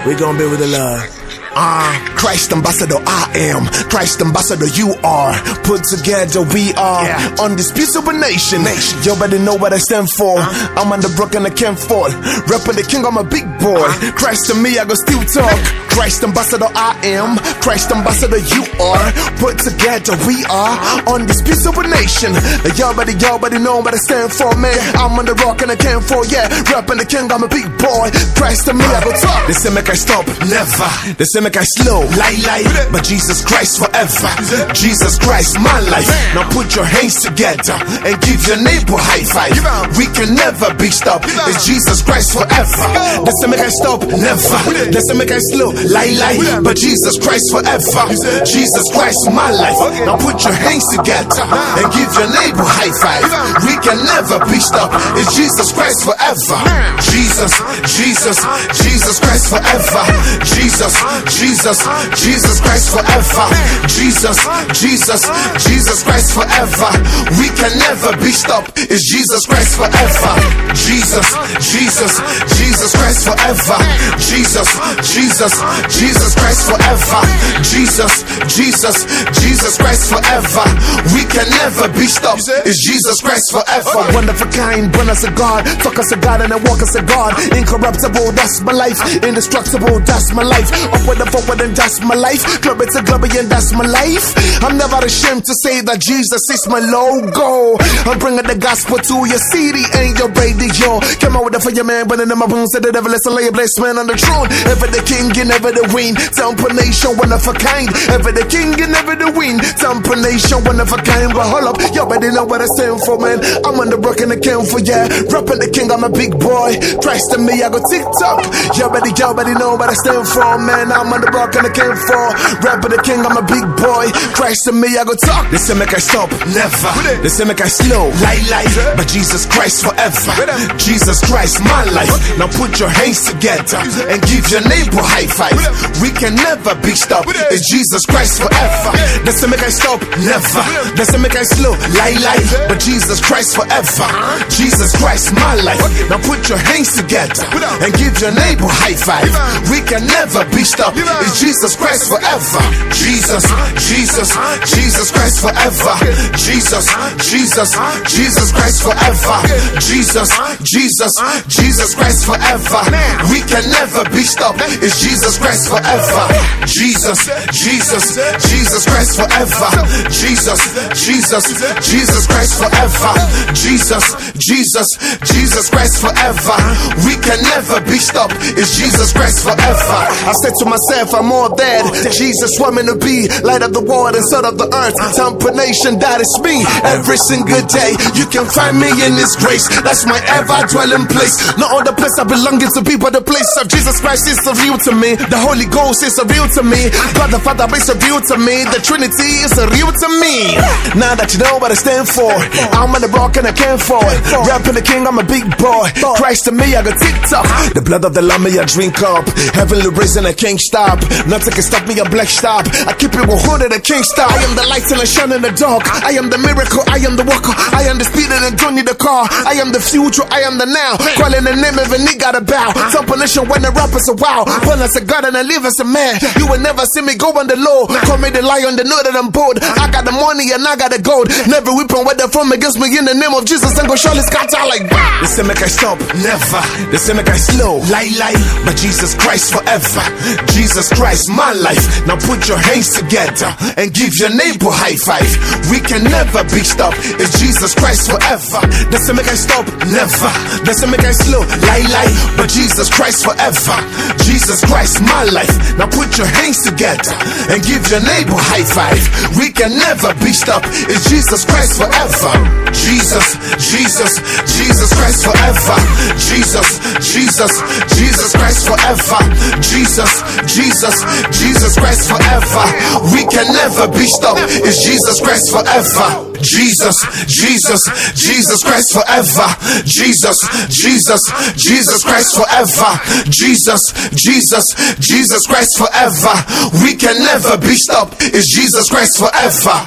We gonna build with the love. Christ ambassador I am, Christ ambassador you are. Put together we are, undisputable nation. You better know what I stand for. I'm on the brook and I can't fall. Reppin' the king, I'm a big boy. Christ to me, I go still talk. Christ ambassador I am, Christ ambassador you are. Put together we are, undisputable nation. Y'all better know what I stand for, man. I'm on the rock and I can't fall, Reppin' the king, I'm a big boy. Christ to me, I go talk. They say make I stop, never. They say make I slow, lie, but Jesus Christ forever. Jesus Christ, my life. Now put your hands together and give your neighbor high five. We can never be stopped. It's Jesus Christ forever. They say make I stop, never. They say make I slow, lie, but Jesus Christ forever. Jesus Christ, my life. Now put your hands together and give your neighbor high five. We can never be stopped. It's Jesus Christ forever. Jesus Christ forever. Jesus Christ forever. Jesus Christ forever. We can never be stopped. It's Jesus Christ forever. Jesus Christ forever. Jesus Christ forever. Jesus Christ forever. We can never be stopped. It's Jesus Christ forever. One of a kind, born as a God, talk as a God and I walk as a God. Incorruptible, that's my life. Indestructible, that's my life. Upward and forward, and that's my life. Glory to glory, and that's my life. I'm never ashamed to say that Jesus is my logo. I'm bringing the gospel to your CD and your radio. Came out with the fire man, burning in my bones. Said the devil is a lay a blessed man on the throne. Ever the king and ever the win. Temple nation, one of a kind. Ever the king and ever the win. Temple nation, one of a kind. But hold up, y'all better know what I stand for, man. I'm on the rock and I came for, Rapping the king, I'm a big boy. Christ to me, I go TikTok. Y'all better know what I stand for, man. I'm on the rock and I came for. Rapping the king, I'm a big boy. Christ to me, I go talk. They say make I stop, never. They say make I slow, lie, but Jesus Christ forever. Jesus Christ, my life. Now put your hands together and give your neighbor high five. We can never be stopped. It's Jesus Christ forever. They say make I stop, never. They say make I slow, lie, but Jesus Christ forever. Jesus Christ, my life. Now put your hands together and give your neighbor high five. We can never be stopped. It's Jesus Christ forever. Jesus Christ forever. Jesus Christ forever. Jesus Christ forever. We can never be stopped. It's Jesus Christ forever. Jesus Christ forever. Jesus Christ forever. Jesus Christ forever. We can never be stopped. It's Jesus Christ forever. I said to myself, I'm all dead. Jesus want me to be light of the world and salt of the earth. Temple nation, that is me. Every single day, you can find me in His grace. That's my ever-dwelling place. No other place I belong to people. The place of Jesus Christ is so real to me. The Holy Ghost is so real to me. God the Father is so real to me. The Trinity is so real to me. Now that you know what I stand for, I'm on the rock and I can't fall. Rapping the king, I'm a big boy. Christ to me, I got TikTok. The blood of the Lamb, I drink up. Heavenly risen, I can't stop. Nothing can stop me, a black stop. I keep it 100, I can't stop. I am the light and I shine in the dark. I am the miracle, I am the walker. I am the speed and I don't need a car. I am the future, I am the now. Calling the name of a nigga to bow. Temple nation when the rappers are wow. Born as a God and I live as a man. You will never see me go on the low. Call me the lion, they know that I'm bold. I got the money and I got the gold. Never weapon where they're from against me in the name of Jesus. And go surely scatter like wow. They say make I stop, never. They say make I slow, lie, but Jesus Christ forever. Jesus Christ, my life. Now put your hands together and give your neighbor high five. We can never be stopped. It's Jesus Christ forever. They say make I stop, never. They say make I slow, lie, but Jesus Christ forever. Jesus Christ, my life. Now put your hands together and give your neighbor high five. We can never be stopped. It's Jesus Christ forever. Jesus Christ forever. Jesus Christ forever. Jesus Christ forever. We can never be stopped. It's Jesus Christ forever. Jesus Christ forever. Jesus Christ forever. Jesus Christ forever. We can never be stopped. It's Jesus Christ forever.